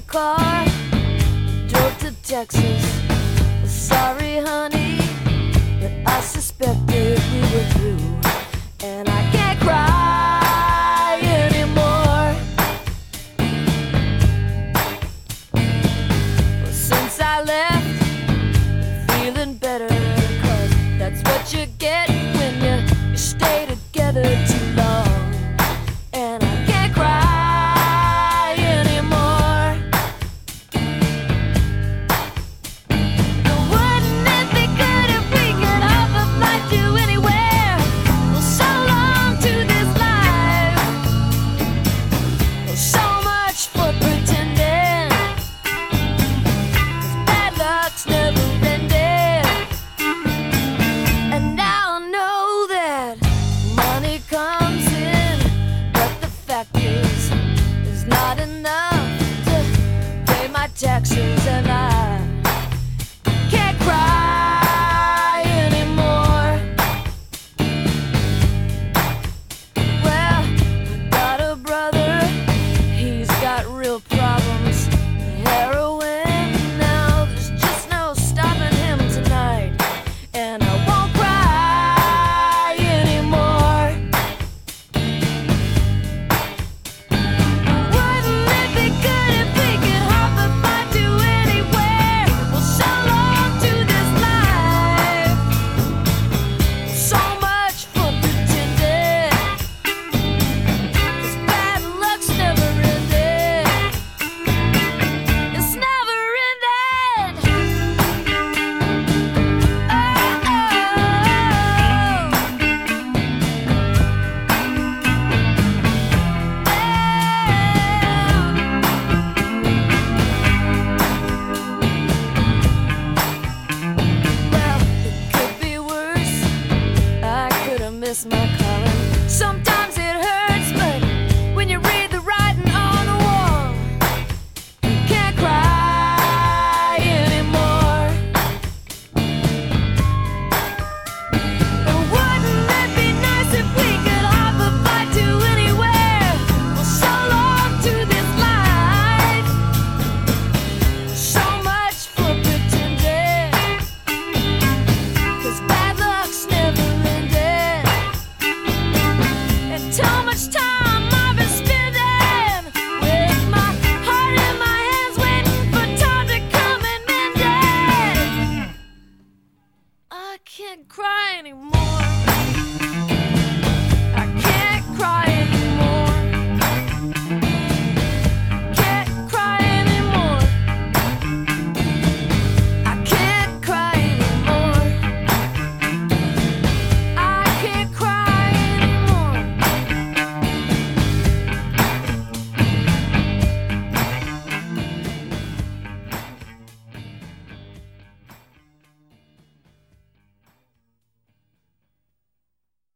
car, drove to Texas. Sorry, honey, but I suspected we were through, and I can't cry anymore. Well, since I left, feeling better, 'cause that's what you get when you stay together too long. And I can't cry anymore. Wouldn't it be good if we could hop a flight to anywhere? Well, so long to this life. Well, so much for pretending, 'cause bad luck's never ended. And now I know that money comes in, but the fact is, it's not enough to pay my taxes, and I can't cry anymore. Well, I got a brother, he's got real problems. Heroin, now there's just no stopping him tonight, and I won't cry anymore. Wouldn't it be good if we could hop a flight to anywhere? Well, so long to this life. So much for pretending, 'cause bad luck's never ended. It's never ended. Well, it could be worse. I could have missed my calling. Sometimes it hurts, but when you read the writing on the wall, you can't cry anymore. Wouldn't it be nice if we could hop a flight to anywhere? Well, so long to this life. So much for pretending, 'cause bad luck's never ended. And too much time I've been spending with my heart in my hands, waiting for time to come and mend it. I can't cry anymore.